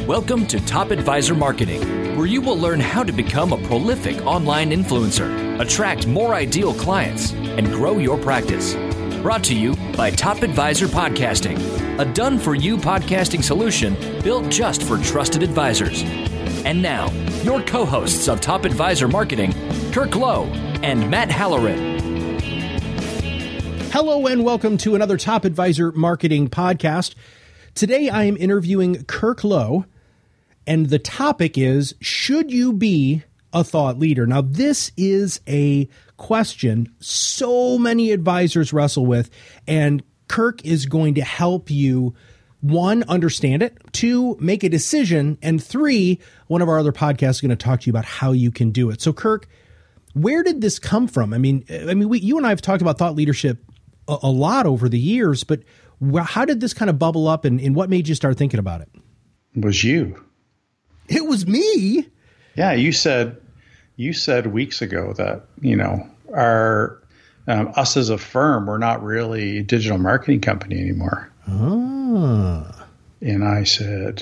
Welcome to Top Advisor Marketing, where you will learn how to become a prolific online influencer, attract more ideal clients, and grow your practice. Brought to you by Top Advisor Podcasting, a done-for-you podcasting solution built just for trusted advisors. And now, your co-hosts of Top Advisor Marketing, Kirk Lowe and Matt Halloran. Hello and welcome to another Top Advisor Marketing podcast. Today I am interviewing Kirk Lowe, and the topic is, should you be a thought leader? Now, this is a question so many advisors wrestle with, and Kirk is going to help you, one, understand it, two, make a decision, and three, one of our other podcasts is going to talk to you about how you can do it. So, Kirk, where did this come from? You and I have talked about thought leadership a lot over the years, but how did this kind of bubble up, and what made you start thinking about it? It was you. It was me. Yeah, you said weeks ago that, our us as a firm, we're not really a digital marketing company anymore. Ah. And I said,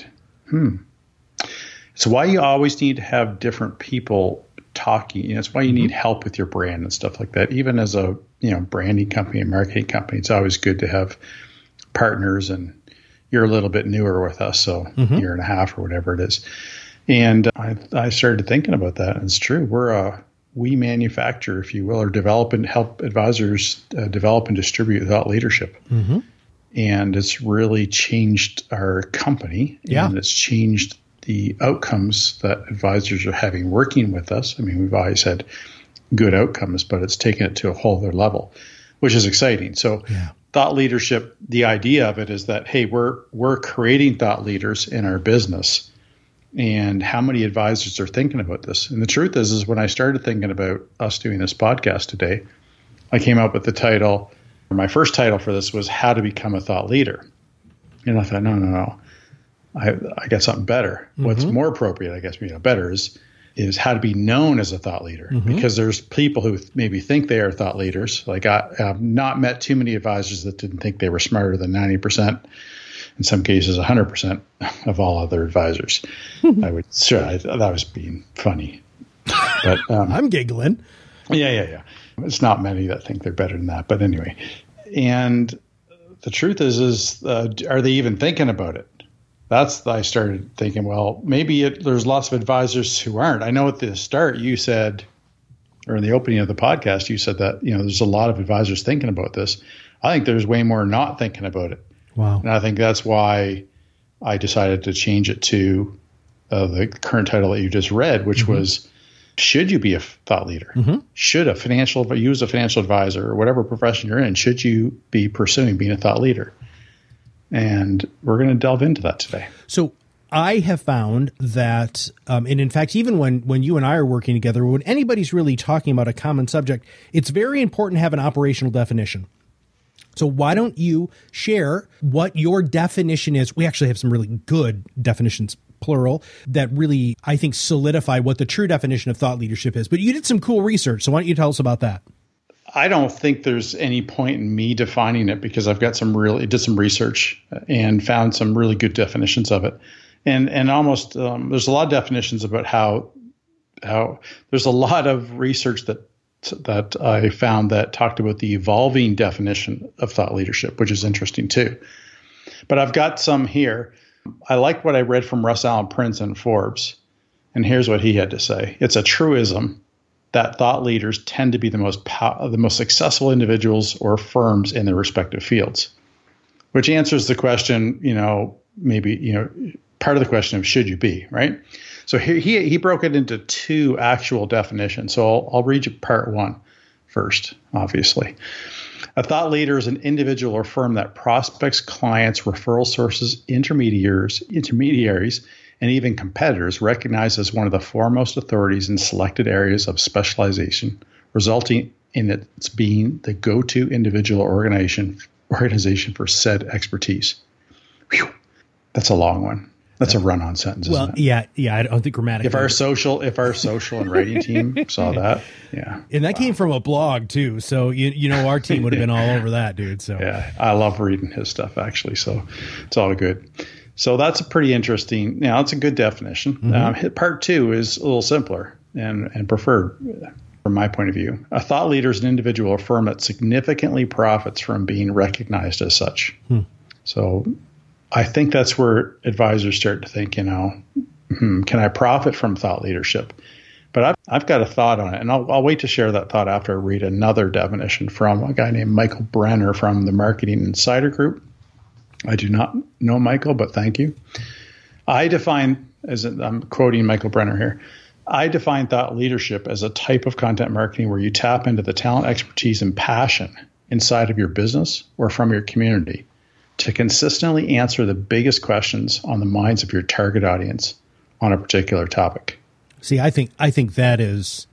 It's why you always need to have different people talking. It's why you need help with your brand and stuff like that. Even as a branding company and marketing company, it's always good to have partners, and you're a little bit newer with us, so a year and a half or whatever it is. And I started thinking about that, and it's true. We manufacture, if you will, or develop and help advisors develop and distribute thought leadership. Mm-hmm. And it's really changed our company, and it's changed the outcomes that advisors are having working with us. I mean, we've always had good outcomes, but it's taken it to a whole other level, which is exciting. So thought leadership, the idea of it is that, hey, we're creating thought leaders in our business, and how many advisors are thinking about this? And the truth is when I started thinking about us doing this podcast today, I came up with the title. My first title for this was How to Become a Thought Leader. And I thought, no. I got something better. Mm-hmm. What's more appropriate, I guess, better is how to be known as a thought leader. Mm-hmm. Because there's people who maybe think they are thought leaders. Like I've not met too many advisors that didn't think they were smarter than 90%. In some cases, 100% of all other advisors. That was being funny. But I'm giggling. Yeah. It's not many that think they're better than that. But anyway, and the truth is are they even thinking about it? I started thinking, well, maybe there's lots of advisors who aren't. I know at the start you said, or in the opening of the podcast, you said that, there's a lot of advisors thinking about this. I think there's way more not thinking about it. Wow. And I think that's why I decided to change it to the current title that you just read, which was, should you be a thought leader? Mm-hmm. Should you as a financial advisor or whatever profession you're in, should you be pursuing being a thought leader? And we're going to delve into that today. So I have found that, and in fact, even when you and I are working together, when anybody's really talking about a common subject, it's very important to have an operational definition. So why don't you share what your definition is? We actually have some really good definitions, plural, that really, I think, solidify what the true definition of thought leadership is. But you did some cool research, so why don't you tell us about that? I don't think there's any point in me defining it, because I've got did some research and found some really good definitions of it. And almost there's a lot of definitions about how there's a lot of research that I found that talked about the evolving definition of thought leadership, which is interesting too. But I've got some here. I like what I read from Russ Allen Prince in Forbes. And here's what he had to say. It's a truism that thought leaders tend to be the most successful individuals or firms in their respective fields, which answers the question, part of the question of should you be, right? So he broke it into two actual definitions. So I'll read you part one first, obviously. A thought leader is an individual or firm that prospects, clients, referral sources, intermediaries, and even competitors recognize as one of the foremost authorities in selected areas of specialization, resulting in its being the go-to individual or organization for said expertise. Whew. That's a long one. That's a run-on sentence, isn't it? Yeah. I don't think grammatically. If our social and writing team saw that, yeah. And that came from a blog too, so our team would have been all over that, dude. So yeah, I love reading his stuff actually. So it's all good. So that's a pretty interesting, that's a good definition. Part 2 is a little simpler and preferred from my point of view. A thought leader is an individual or firm that significantly profits from being recognized as such. So I think that's where advisors start to think, can I profit from thought leadership? But I've got a thought on it, and I'll wait to share that thought after I read another definition from a guy named Michael Brenner from the Marketing Insider Group. I do not know Michael, but thank you. I'm quoting Michael Brenner here, I define thought leadership as a type of content marketing where you tap into the talent, expertise, and passion inside of your business or from your community to consistently answer the biggest questions on the minds of your target audience on a particular topic. See, I think that is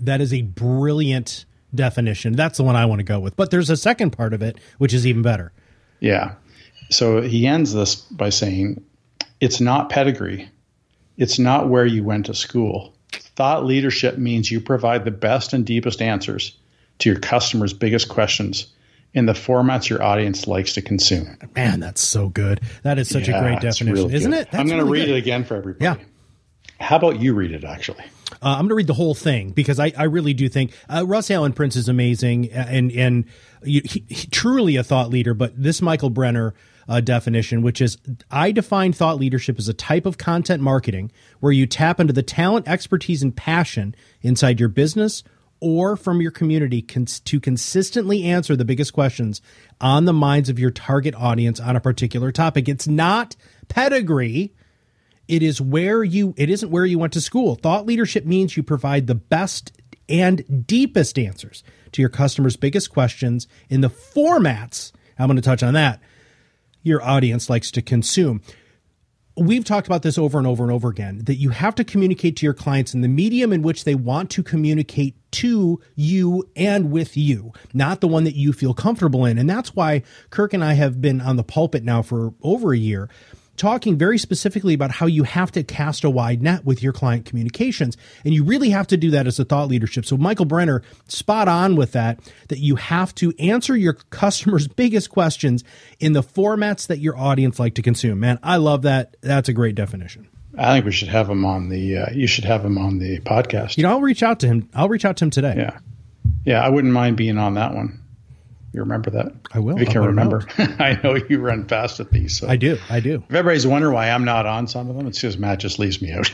a brilliant definition. That's the one I want to go with. But there's a second part of it, which is even better. Yeah. So he ends this by saying, it's not pedigree. It's not where you went to school. Thought leadership means you provide the best and deepest answers to your customers' biggest questions in the formats your audience likes to consume. Man, that's so good. That is such a great definition, isn't it? I'm going to read it again for everybody. Yeah. How about you read it, actually? I'm going to read the whole thing because I really do think Russ Allen Prince is amazing and he truly a thought leader. But this Michael Brenner definition, which is, I define thought leadership as a type of content marketing where you tap into the talent, expertise, and passion inside your business or from your community to consistently answer the biggest questions on the minds of your target audience on a particular topic. It's not pedigree. It isn't where you went to school. Thought leadership means you provide the best and deepest answers to your customers' biggest questions in the formats, I'm going to touch on that, your audience likes to consume. We've talked about this over and over and over again, that you have to communicate to your clients in the medium in which they want to communicate to you and with you, not the one that you feel comfortable in. And that's why Kirk and I have been on the pulpit now for over a year, talking very specifically about how you have to cast a wide net with your client communications. And you really have to do that as a thought leadership. So Michael Brenner, spot on with that you have to answer your customers' biggest questions in the formats that your audience like to consume. Man, I love that. That's a great definition. I think we should have him on you should have him on the podcast. I'll reach out to him. I'll reach out to him today. Yeah. Yeah. I wouldn't mind being on that one. You remember that? I will. If you can remember. I know you run fast at these. So. I do. If everybody's wondering why I'm not on some of them, it's because Matt just leaves me out.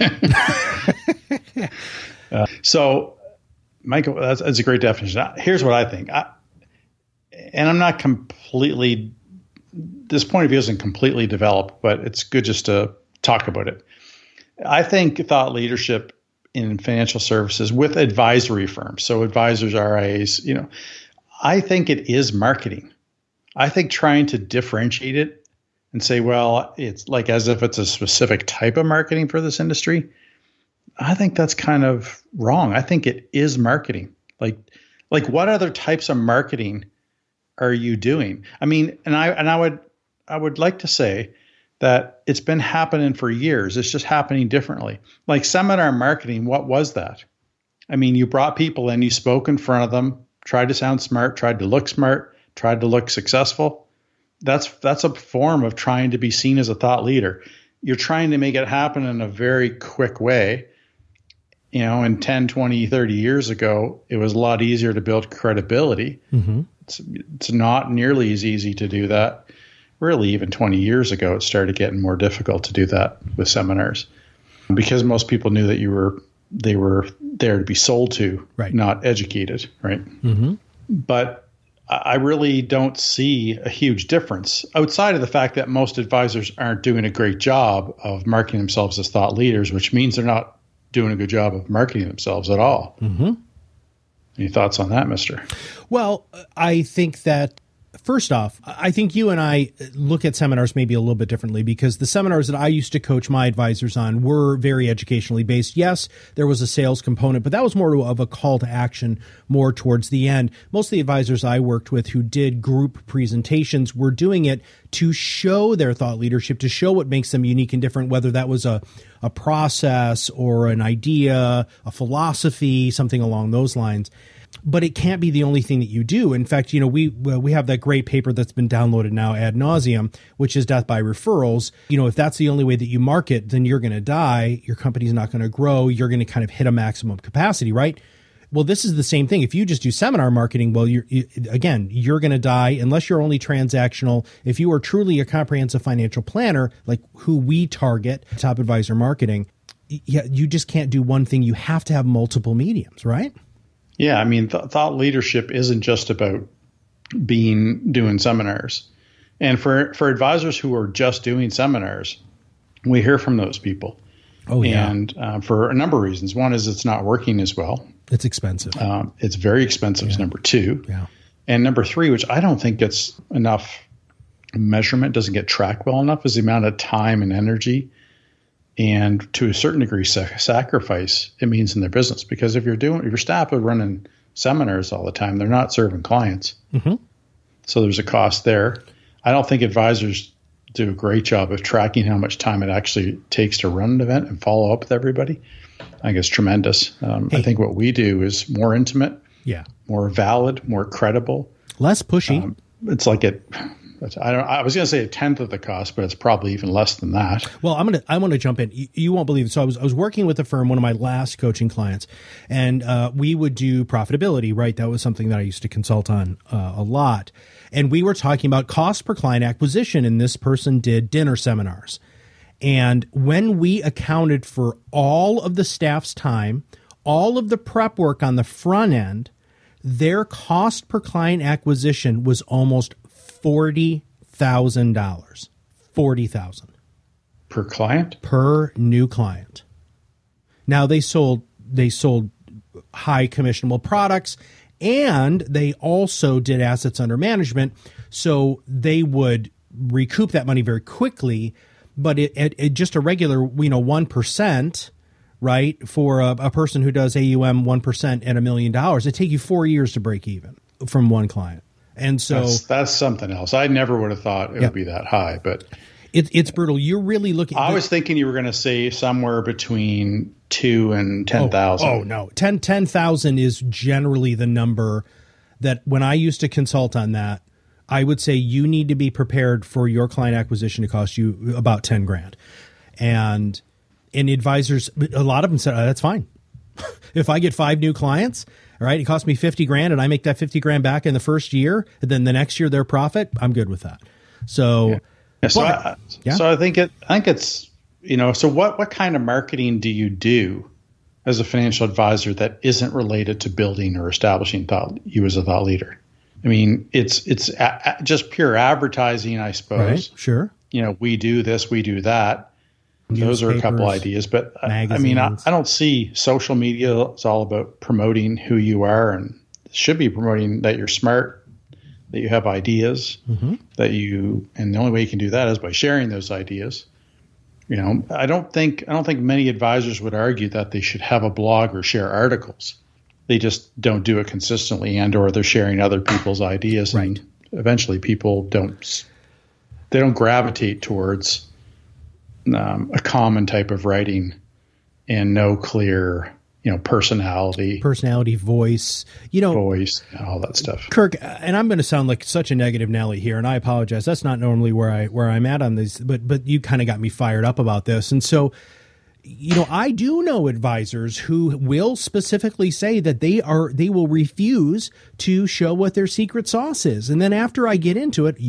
So, Michael, that's a great definition. Here's what I think. And I'm not completely, this point of view isn't completely developed, but it's good just to talk about it. I think thought leadership in financial services with advisory firms, so advisors, RIAs, I think it is marketing. I think trying to differentiate it and say, well, it's like as if it's a specific type of marketing for this industry, I think that's kind of wrong. I think it is marketing. Like what other types of marketing are you doing? I mean, and I would like to say that it's been happening for years. It's just happening differently. Like seminar marketing, what was that? I mean, you brought people in, you spoke in front of them, tried to sound smart, tried to look smart, tried to look successful. That's a form of trying to be seen as a thought leader. You're trying to make it happen in a very quick way. And 10, 20, 30 years ago, it was a lot easier to build credibility. Mm-hmm. It's not nearly as easy to do that. Really, even 20 years ago, it started getting more difficult to do that with seminars because most people knew that they were there to be sold to, right, not educated, right? Mm-hmm. But I really don't see a huge difference outside of the fact that most advisors aren't doing a great job of marketing themselves as thought leaders, which means they're not doing a good job of marketing themselves at all. Mm-hmm. Any thoughts on that, mister? Well, I think that first off, I think you and I look at seminars maybe a little bit differently because the seminars that I used to coach my advisors on were very educationally based. Yes, there was a sales component, but that was more of a call to action more towards the end. Most of the advisors I worked with who did group presentations were doing it to show their thought leadership, to show what makes them unique and different, whether that was a process or an idea, a philosophy, something along those lines. But it can't be the only thing that you do. In fact, we have that great paper that's been downloaded now ad nauseum, which is death by referrals. If that's the only way that you market, then you're going to die. Your company's not going to grow. You're going to kind of hit a maximum capacity, right? Well, this is the same thing. If you just do seminar marketing, well, you're going to die unless you're only transactional. If you are truly a comprehensive financial planner, like who we target, Top Advisor Marketing, you just can't do one thing. You have to have multiple mediums, right? Yeah, I mean, thought leadership isn't just about doing seminars. And for advisors who are just doing seminars, we hear from those people. Oh, yeah. And for a number of reasons. One is it's not working as well. It's expensive. It's very expensive is number two. Yeah. And number three, which I don't think gets enough measurement, doesn't get tracked well enough, is the amount of time and energy and to a certain degree sacrifice it means in their business. Because if your staff are running seminars all the time, they're not serving clients. Mm-hmm. So there's a cost there. I don't think advisors do a great job of tracking how much time it actually takes to run an event and follow up with everybody. I think it's tremendous. I think what we do is more intimate, more valid, more credible, less pushy. It's like I was going to say a tenth of the cost, but it's probably even less than that. Well, I want to jump in. You won't believe it. So I was working with a firm, one of my last coaching clients, and we would do profitability, right? That was something that I used to consult on a lot. And we were talking about cost per client acquisition, and this person did dinner seminars. And when we accounted for all of the staff's time, all of the prep work on the front end, their cost per client acquisition was almost $40,000. $40,000 per client, per new client. Now they sold high commissionable products, and they also did assets under management, so they would recoup that money very quickly. But it just a regular 1%, right, for a person who does AUM 1% at $1 million, it take you 4 years to break even from one client. And so that's something else. I never would have thought it would be that high, but it's brutal. You're really looking. I was thinking you were going to say somewhere between 2 and 10,000. Oh no, 10,000 is generally the number that when I used to consult on that, I would say you need to be prepared for your client acquisition to cost you about 10 grand. And advisors, a lot of them said, that's fine. If I get 5 new clients, all right, it cost me 50 grand and I make that 50 grand back in the first year, and then the next year their profit, I'm good with that. So, so I think it's, so what kind of marketing do you do as a financial advisor that isn't related to building or establishing you as a thought leader? I mean, it's just pure advertising, I suppose. Right, sure. We do this, we do that. Those are a couple ideas, but magazines. I mean, I don't see social media. It's all about promoting who you are, and it should be promoting that you're smart, that you have ideas, and the only way you can do that is by sharing those ideas. I don't think many advisors would argue that they should have a blog or share articles. They just don't do it consistently, or they're sharing other people's ideas, right. And eventually people don't gravitate towards a common type of writing and no clear, personality, voice, voice, all that stuff. Kirk, and I'm going to sound like such a negative Nelly here, and I apologize. That's not normally where I'm at on this, but you kind of got me fired up about this. And so, I do know advisors who will specifically say that they will refuse to show what their secret sauce is. And then after I get into it,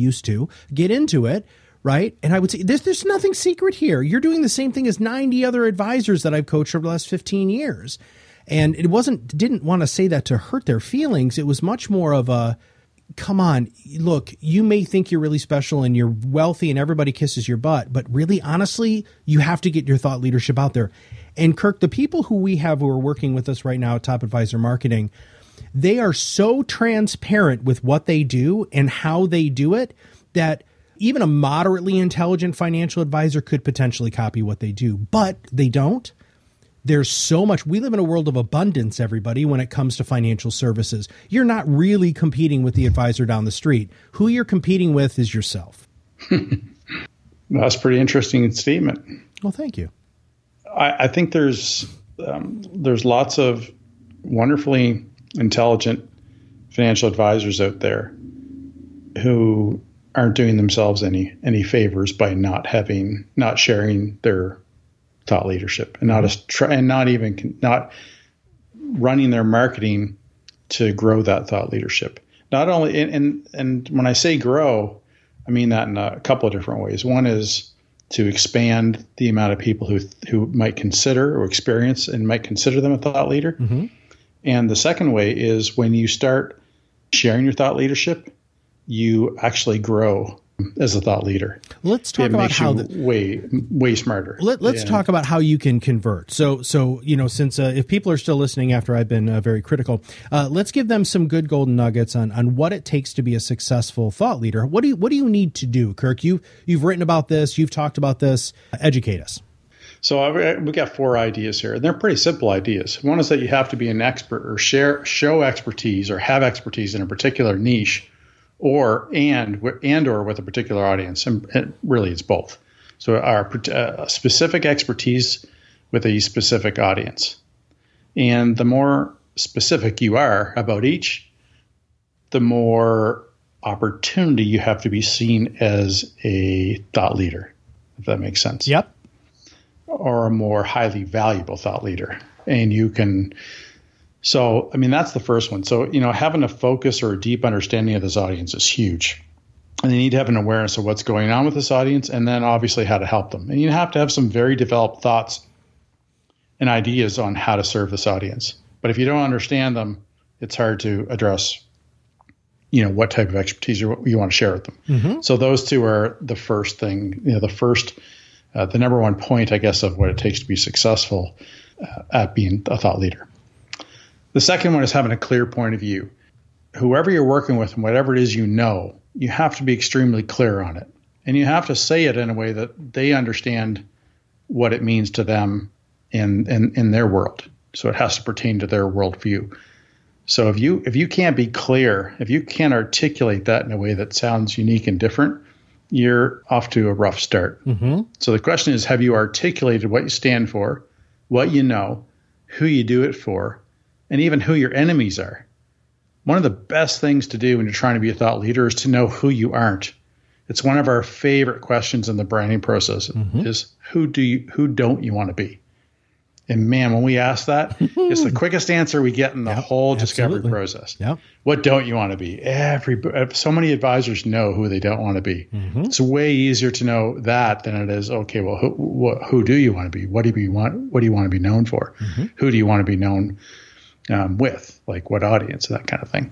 right? And I would say, there's nothing secret here. You're doing the same thing as 90 other advisors that I've coached over the last 15 years. And it didn't want to say that to hurt their feelings. It was much more of a, come on, look, you may think you're really special and you're wealthy and everybody kisses your butt, but really, honestly, you have to get your thought leadership out there. And Kirk, the people who we have who are working with us right now at Top Advisor Marketing, they are so transparent with what they do and how they do it that even a moderately intelligent financial advisor could potentially copy what they do, but they don't. There's so much. We live in a world of abundance, everybody, when it comes to financial services. You're not really competing with the advisor down the street. Who you're competing with is yourself. That's a pretty interesting statement. Well, thank you. I think there's lots of wonderfully intelligent financial advisors out there who aren't doing themselves any favors by not sharing their thought leadership and not running their marketing to grow that thought leadership. Not only and when I say grow, I mean that in a couple of different ways. One is to expand the amount of people who might consider or experience and might consider them a thought leader. Mm-hmm. And the second way is when you start sharing your thought leadership, you actually grow as a thought leader. Let's talk about how way smarter. Let's talk about how you can convert. So since if people are still listening after I've been very critical, let's give them some good golden nuggets on what it takes to be a successful thought leader. What do you need to do, Kirk? You've written about this. You've talked about this. Educate us. So we got 4 ideas here, and they're pretty simple ideas. One is that you have to be an expert or show expertise or have expertise in a particular niche, or with a particular audience, and really it's both. So our specific expertise with a specific audience, and the more specific you are about each, the more opportunity you have to be seen as a thought leader, if that makes sense. Yep. Or a more highly valuable thought leader. And you can, so, I mean, that's the first one. So, having a focus or a deep understanding of this audience is huge. And you need to have an awareness of what's going on with this audience, and then obviously how to help them. And you have to have some very developed thoughts and ideas on how to serve this audience. But if you don't understand them, it's hard to address, what type of expertise you want to share with them. Mm-hmm. So those two are the first thing, the number one point, I guess, of what it takes to be successful at being a thought leader. The second one is having a clear point of view. Whoever you're working with and whatever it is you have to be extremely clear on it. And you have to say it in a way that they understand what it means to them in their world. So it has to pertain to their worldview. So if you can't be clear, if you can't articulate that in a way that sounds unique and different, you're off to a rough start. Mm-hmm. So the question is, have you articulated what you stand for, what you know, who you do it for, and even who your enemies are? One of the best things to do when you're trying to be a thought leader is to know who you aren't. It's one of our favorite questions in the branding process is who don't you want to be? And man, when we ask that, it's the quickest answer we get in the whole discovery process. Yep. What don't you want to be? So many advisors know who they don't want to be. Mm-hmm. It's way easier to know that than it is, okay, well, who do you want to be? What do you want to be known for? Mm-hmm. Who do you want to be known with? Like what audience, that kind of thing.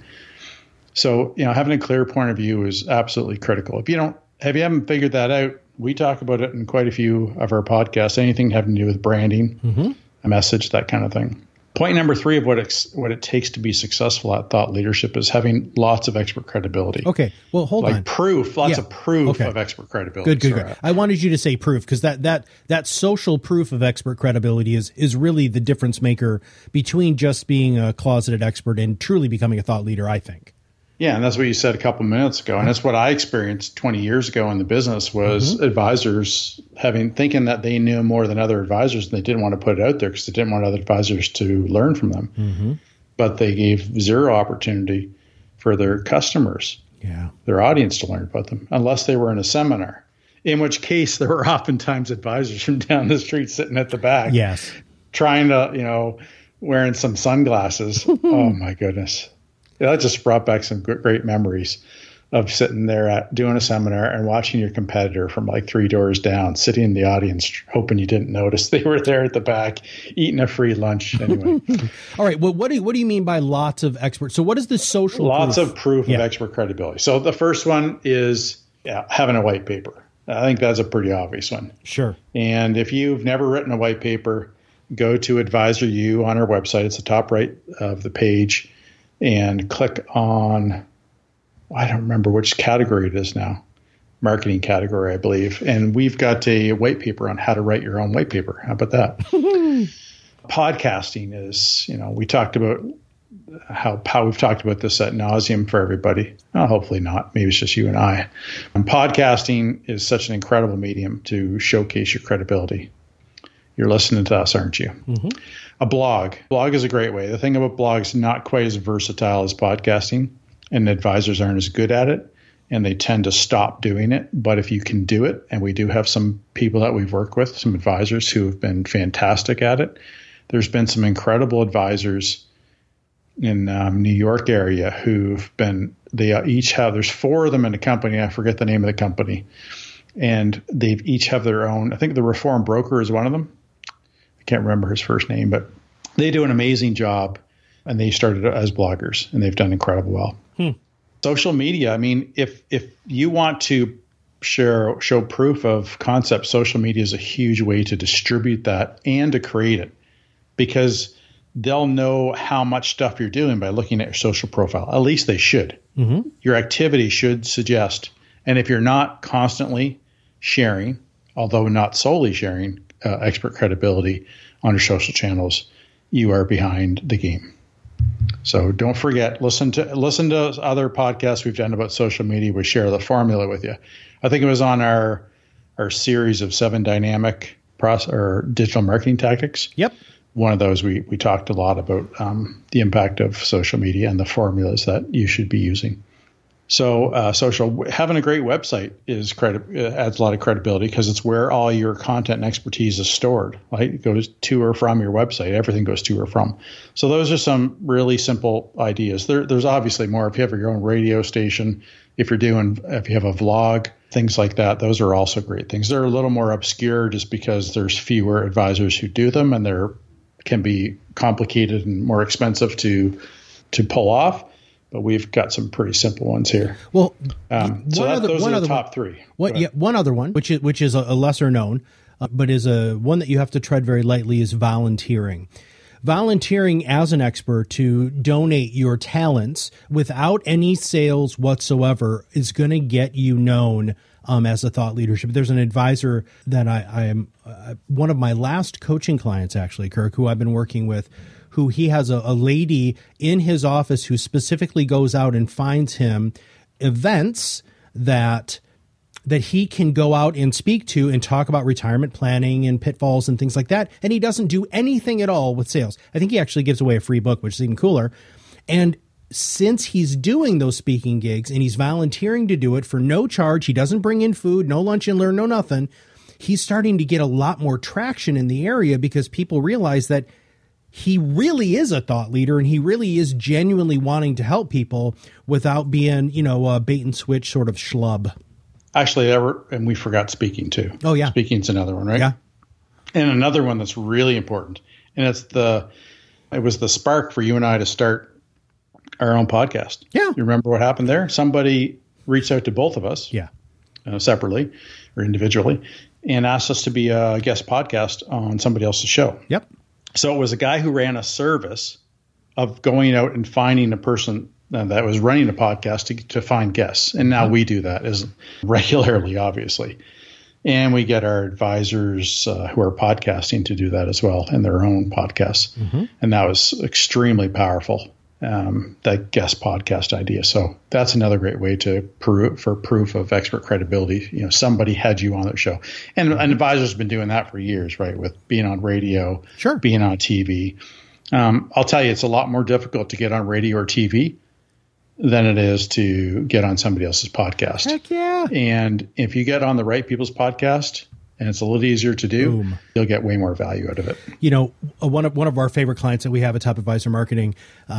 So, having a clear point of view is absolutely critical. If you haven't figured that out, we talk about it in quite a few of our podcasts, anything having to do with branding, a message, that kind of thing. Point number 3 of what it takes to be successful at thought leadership is having lots of expert credibility. Okay, well, hold on. Lots of proof of expert credibility. Good. I wanted you to say proof because that social proof of expert credibility is really the difference maker between just being a closeted expert and truly becoming a thought leader, I think. Yeah, and that's what you said a couple minutes ago. And that's what I experienced 20 years ago in the business was advisors thinking that they knew more than other advisors, and they didn't want to put it out there because they didn't want other advisors to learn from them. Mm-hmm. But they gave zero opportunity for their customers, their audience, to learn about them, unless they were in a seminar, in which case there were oftentimes advisors from down the street sitting at the back, trying to, wearing some sunglasses. Oh, my goodness. That just brought back some great memories of sitting there doing a seminar and watching your competitor from like 3 doors down, sitting in the audience, hoping you didn't notice they were there at the back, eating a free lunch. Anyway. All right. Well, what do you mean by lots of experts? So what is the social lots of proof of expert credibility? So the first one is having a white paper. I think that's a pretty obvious one. Sure. And if you've never written a white paper, go to Advisor U on our website. It's the top right of the page. And click on, I don't remember which category it is now, marketing category, I believe. And we've got a white paper on how to write your own white paper. How about that? Podcasting is, we talked about how we've talked about this ad nauseum for everybody. Well, hopefully not. Maybe it's just you and I. And podcasting is such an incredible medium to showcase your credibility. you're listening to us, aren't you? Mm-hmm. A blog. Blog is a great way. The thing about blogs, not quite as versatile as podcasting, and advisors aren't as good at it, and they tend to stop doing it. But if you can do it, and we do have some people that we've worked with, some advisors who have been fantastic at it. There's been some incredible advisors in New York area who've been, they each have, there's 4 of them in the company. I forget the name of the company. And they each have their own, I think the Reform Broker is one of them. I can't remember his first name, but they do an amazing job. And they started as bloggers, and they've done incredible well. Social media. I mean, if you want to show proof of concept, social media is a huge way to distribute that and to create it, because they'll know how much stuff you're doing by looking at your social profile. At least they should. Mm-hmm. Your activity should suggest. And if you're not constantly sharing, although not solely sharing, expert credibility on your social channels, you are behind the game. So don't forget, listen to other podcasts we've done about social media. We share the formula with you. I think it was on our series of 7 dynamic digital marketing tactics. Yep. One of those, we talked a lot about the impact of social media and the formulas that you should be using. So having a great website adds a lot of credibility, because it's where all your content and expertise is stored. Right? It goes to or from your website. Everything goes to or from. So those are some really simple ideas. There's obviously more. If you have your own radio station, if you have a vlog, things like that, those are also great things. They're a little more obscure just because there's fewer advisors who do them, and they're can be complicated and more expensive to pull off. But we've got some pretty simple ones here. Well, those are the top 3. One other one, which is a lesser known, but is a one that you have to tread very lightly, is volunteering. Volunteering as an expert to donate your talents without any sales whatsoever is going to get you known as a thought leadership. There's an advisor that I am one of my last coaching clients, actually, Kirk, who I've been working with, who he has a lady in his office who specifically goes out and finds him events that he can go out and speak to and talk about retirement planning and pitfalls and things like that. And he doesn't do anything at all with sales. I think he actually gives away a free book, which is even cooler. And since he's doing those speaking gigs and he's volunteering to do it for no charge, he doesn't bring in food, no lunch and learn, no nothing. He's starting to get a lot more traction in the area because people realize that he really is a thought leader and he really is genuinely wanting to help people without being, a bait and switch sort of schlub. Actually, and we forgot speaking too. Oh, yeah. Speaking's another one, right? Yeah. And another one that's really important. And it was the spark for you and I to start our own podcast. Yeah. You remember what happened there? Somebody reached out to both of us. Yeah. Separately or individually, and asked us to be a guest podcast on somebody else's show. Yep. So it was a guy who ran a service of going out and finding a person that was running a podcast to find guests. And now we do that as regularly, obviously. And we get our advisors who are podcasting to do that as well in their own podcasts. Mm-hmm. And that was extremely powerful, that guest podcast idea. So that's another great way for proof of expert credibility. Somebody had you on their show. And an advisor's been doing that for years, right? With being on radio, sure, being on TV. I'll tell you, it's a lot more difficult to get on radio or TV than it is to get on somebody else's podcast. Heck yeah. And if you get on the right people's podcast, and it's a little easier to do, boom, you'll get way more value out of it. One of our favorite clients that we have at Top Advisor Marketing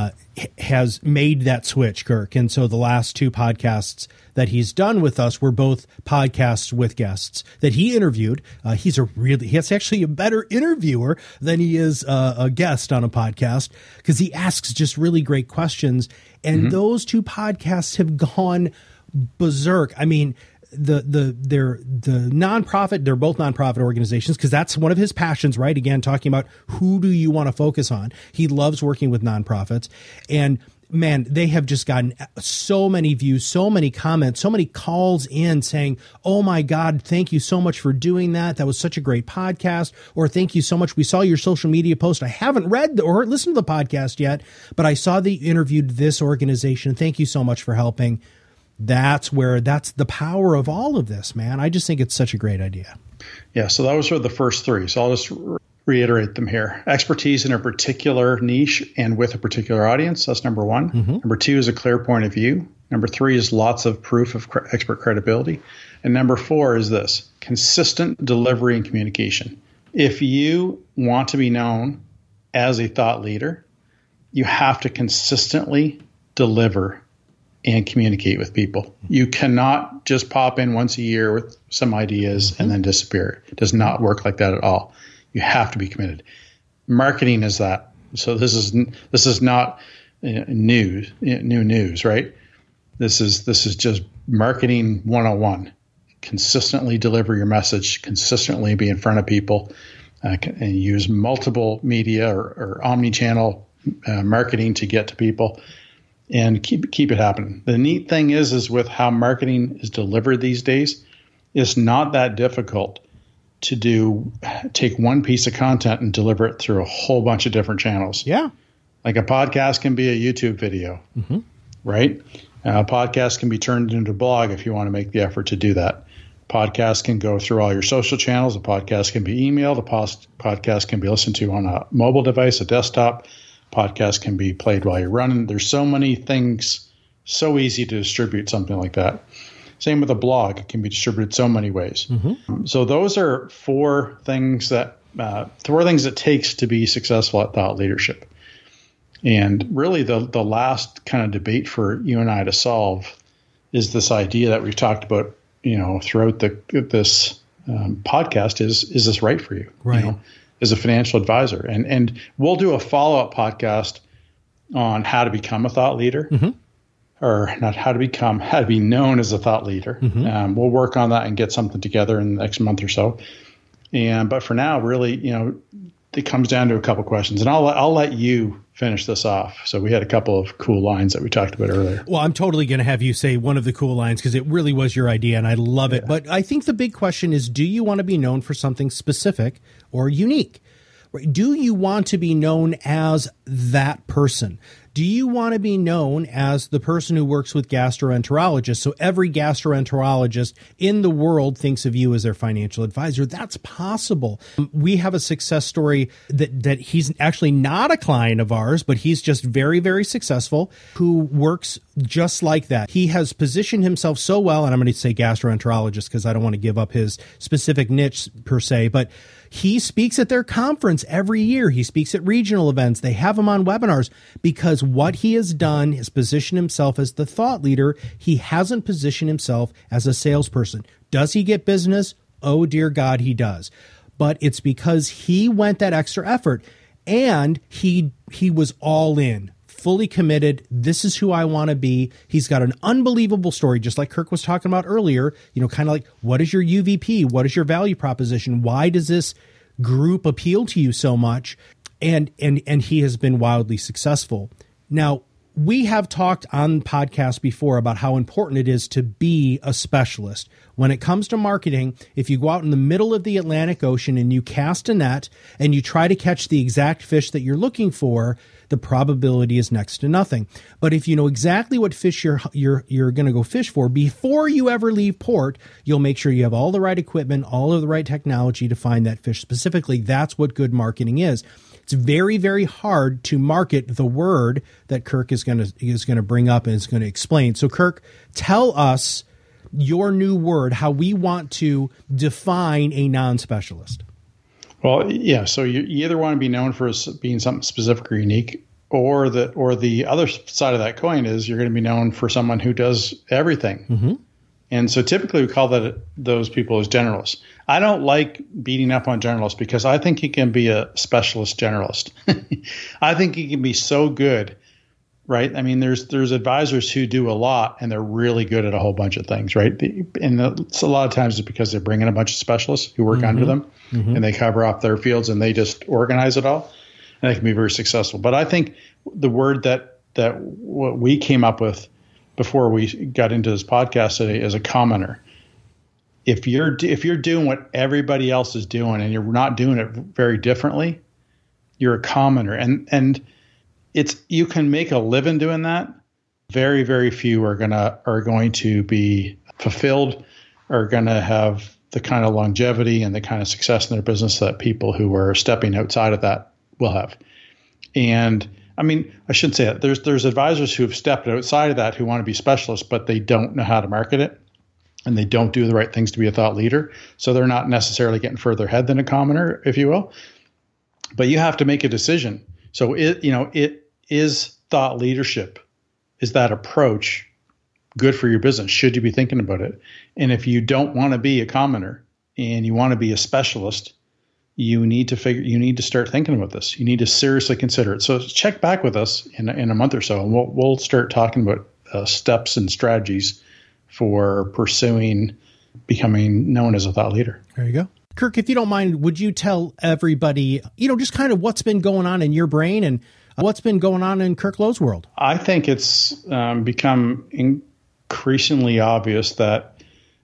has made that switch, Kirk. And so the last 2 podcasts that he's done with us were both podcasts with guests that he interviewed. He's actually a better interviewer than he is a guest on a podcast, because he asks just really great questions. And those 2 podcasts have gone berserk. I mean, they're nonprofit. They're both nonprofit organizations, because that's one of his passions, right? Again, talking about who do you want to focus on. He loves working with nonprofits, and man, they have just gotten so many views, so many comments, so many calls in saying, "Oh my God, thank you so much for doing that. That was such a great podcast." Or, "Thank you so much. We saw your social media post. I haven't read or listened to the podcast yet, but I saw that you interviewed this organization. Thank you so much for helping." That's the power of all of this, man. I just think it's such a great idea. Yeah. So that was for the first 3. So I'll just reiterate them here. Expertise in a particular niche and with a particular audience. That's number one. Number two is a clear point of view. Number three is lots of proof of expert credibility. And number four is this: consistent delivery and communication. If you want to be known as a thought leader, you have to consistently deliver and communicate with people. You cannot just pop in once a year with some ideas and then disappear. It does not work like that at all. You have to be committed. Marketing is that. So this is not new news, right? This is just marketing 101. Consistently deliver your message, consistently be in front of people, and use multiple media or omni-channel marketing to get to people, and keep it happening. The neat thing is with how marketing is delivered these days, it's not that difficult to take one piece of content and deliver it through a whole bunch of different channels. Yeah. Like a podcast can be a YouTube video, right? A podcast can be turned into a blog if you want to make the effort to do that. Podcast can go through all your social channels. A podcast can be emailed. A podcast can be listened to on a mobile device, a desktop. Podcast can be played while you're running. There's so many things, so easy to distribute something like that. Same with a blog. It can be distributed so many ways. So those are four things that it takes to be successful at thought leadership. And really the last kind of debate for you and I to solve is this idea that we've talked about, throughout this podcast is this right for you? Right. As a financial advisor. And we'll do a follow-up podcast on how to become a thought leader, or not how to be known as a thought leader. We'll work on that and get something together in the next month or so. But for now, really, it comes down to a couple questions, and I'll let you finish this off. So we had a couple of cool lines that we talked about earlier. Well, I'm totally going to have you say one of the cool lines because it really was your idea and I love it. But I think the big question is, do you want to be known for something specific or unique? Do you want to be known as that person? Do you want to be known as the person who works with gastroenterologists? So every gastroenterologist in the world thinks of you as their financial advisor. That's possible. We have a success story that he's actually not a client of ours, but he's just very, very successful, who works just like that. He has positioned himself so well, and I'm going to say gastroenterologist because I don't want to give up his specific niche per se, but he speaks at their conference every year. He speaks at regional events. They have him on webinars because what he has done is position himself as the thought leader. He hasn't positioned himself as a salesperson. Does he get business? Oh, dear God, he does. But it's because he went that extra effort and he was all in, fully committed. This is who I want to be. He's got an unbelievable story, just like Kirk was talking about earlier, kind of like, what is your UVP? What is your value proposition? Why does this group appeal to you so much? And he has been wildly successful. Now, we have talked on podcasts before about how important it is to be a specialist. When it comes to marketing, if you go out in the middle of the Atlantic Ocean and you cast a net and you try to catch the exact fish that you're looking for, the probability is next to nothing. But if you know exactly what fish you're going to go fish for before you ever leave port, you'll make sure you have all the right equipment, all of the right technology to find that fish specifically. That's what good marketing is. It's very, very hard to market the word that Kirk is going to bring up and is going to explain. So Kirk, tell us your new word, how we want to define a non-specialist. Well, yeah. So you either want to be known for being something specific or unique, or the other side of that coin is you're going to be known for someone who does everything. And so typically we call those people as generalists. I don't like beating up on generalists because I think he can be a specialist generalist. I think he can be so good, right? I mean, there's advisors who do a lot and they're really good at a whole bunch of things, right? And a lot of times it's because they're bringing a bunch of specialists who work under them and they cover up their fields and they just organize it all, and they can be very successful. But I think the word that what we came up with before we got into this podcast today is a commoner. If you're doing what everybody else is doing and you're not doing it very differently, you're a commoner. And you can make a living doing that. Very, very few are going to be fulfilled, are going to have the kind of longevity and the kind of success in their business that people who are stepping outside of that will have. And I mean, I shouldn't say that. There's advisors who have stepped outside of that who want to be specialists, but they don't know how to market it, and they don't do the right things to be a thought leader. So they're not necessarily getting further ahead than a commoner, if you will. But you have to make a decision. So it is thought leadership. Is that approach good for your business? Should you be thinking about it? And if you don't want to be a commoner and you want to be a specialist, you need to start thinking about this. You need to seriously consider it. So check back with us in a month or so, and we'll start talking about steps and strategies for pursuing becoming known as a thought leader. There you go. Kirk, if you don't mind, would you tell everybody, just kind of what's been going on in your brain and what's been going on in Kirk Lowe's world? I think it's become increasingly obvious that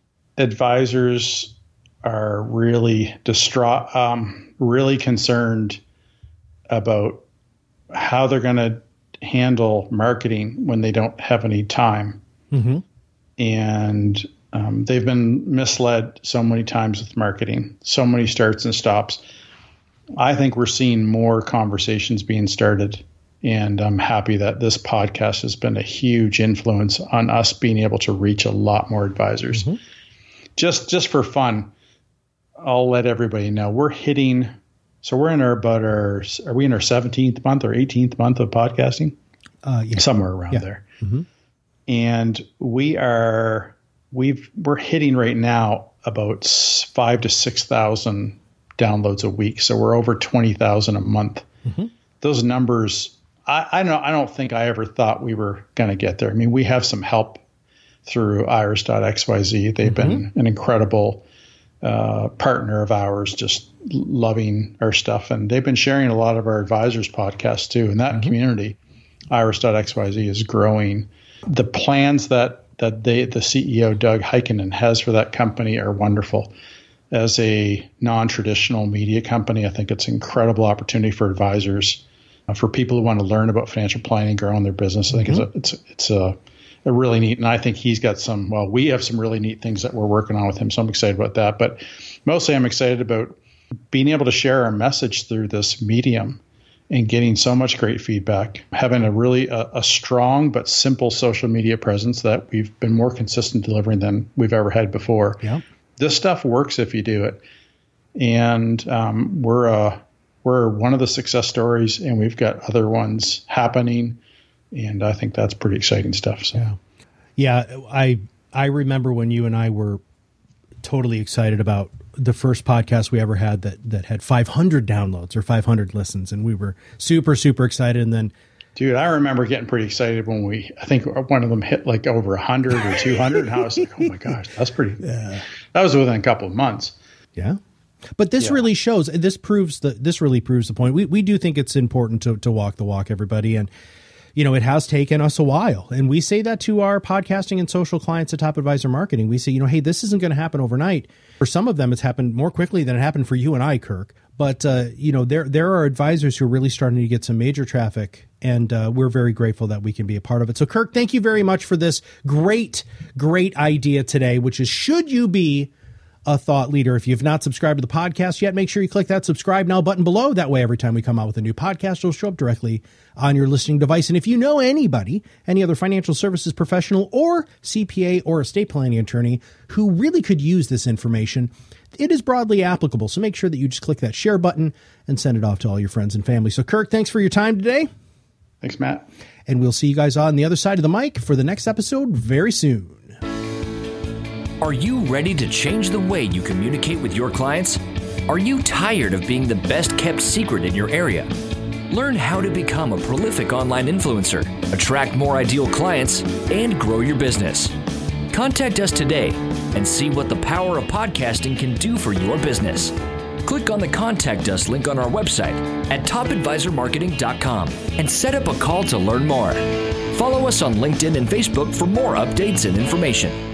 advisors are really distraught, really concerned about how they're going to handle marketing when they don't have any time. Mm-hmm. And they've been misled so many times with marketing, so many starts and stops. I think we're seeing more conversations being started, and I'm happy that this podcast has been a huge influence on us being able to reach a lot more advisors. Mm-hmm. Just for fun, I'll let everybody know we're in our 17th month or 18th month of podcasting? Yeah. Somewhere around there. Mm-hmm. And we're hitting right now about 5,000 to 6,000 downloads a week. So we're over 20,000 a month. Mm-hmm. Those numbers, I don't think I ever thought we were going to get there. I mean, we have some help through Iris.xyz. They've been an incredible partner of ours, just loving our stuff. And they've been sharing a lot of our advisors' podcasts too. And that community, Iris.xyz, is growing. The plans that the CEO, Doug Heikkinen, has for that company are wonderful. As a non-traditional media company, I think it's an incredible opportunity for advisors, for people who want to learn about financial planning, growing their business. I think it's a really neat, and I think he's got we have some really neat things that we're working on with him. So I'm excited about that. But mostly I'm excited about being able to share our message through this medium and getting so much great feedback, having a really a strong but simple social media presence that we've been more consistent delivering than we've ever had before. Yeah. This stuff works if you do it. And we're one of the success stories, and we've got other ones happening. And I think that's pretty exciting stuff. So. Yeah. I remember when you and I were totally excited about the first podcast we ever had that had 500 downloads or 500 listens. And we were super, super excited. And then, dude, I remember getting pretty excited when I think one of them hit like over 100 or 200. And I was like, oh my gosh, that's pretty, that was within a couple of months. Yeah. But this really shows, this really proves the point. We do think it's important to walk the walk, everybody. And, it has taken us a while. And we say that to our podcasting and social clients at Top Advisor Marketing. We say, hey, this isn't going to happen overnight. For some of them, it's happened more quickly than it happened for you and I, Kirk. But, there are advisors who are really starting to get some major traffic, and we're very grateful that we can be a part of it. So, Kirk, thank you very much for this great, great idea today, which is, should you be a thought leader? If you've not subscribed to the podcast yet, make sure you click that subscribe now button below. That way, every time we come out with a new podcast, it'll show up directly on your listening device. And if you know anybody, any other financial services professional or CPA or estate planning attorney who really could use this information, it is broadly applicable. So make sure that you just click that share button and send it off to all your friends and family. So, Kirk, thanks for your time today. Thanks, Matt. And we'll see you guys on the other side of the mic for the next episode very soon. Are you ready to change the way you communicate with your clients? Are you tired of being the best kept secret in your area? Learn how to become a prolific online influencer, attract more ideal clients, and grow your business. Contact us today and see what the power of podcasting can do for your business. Click on the Contact Us link on our website at topadvisormarketing.com and set up a call to learn more. Follow us on LinkedIn and Facebook for more updates and information.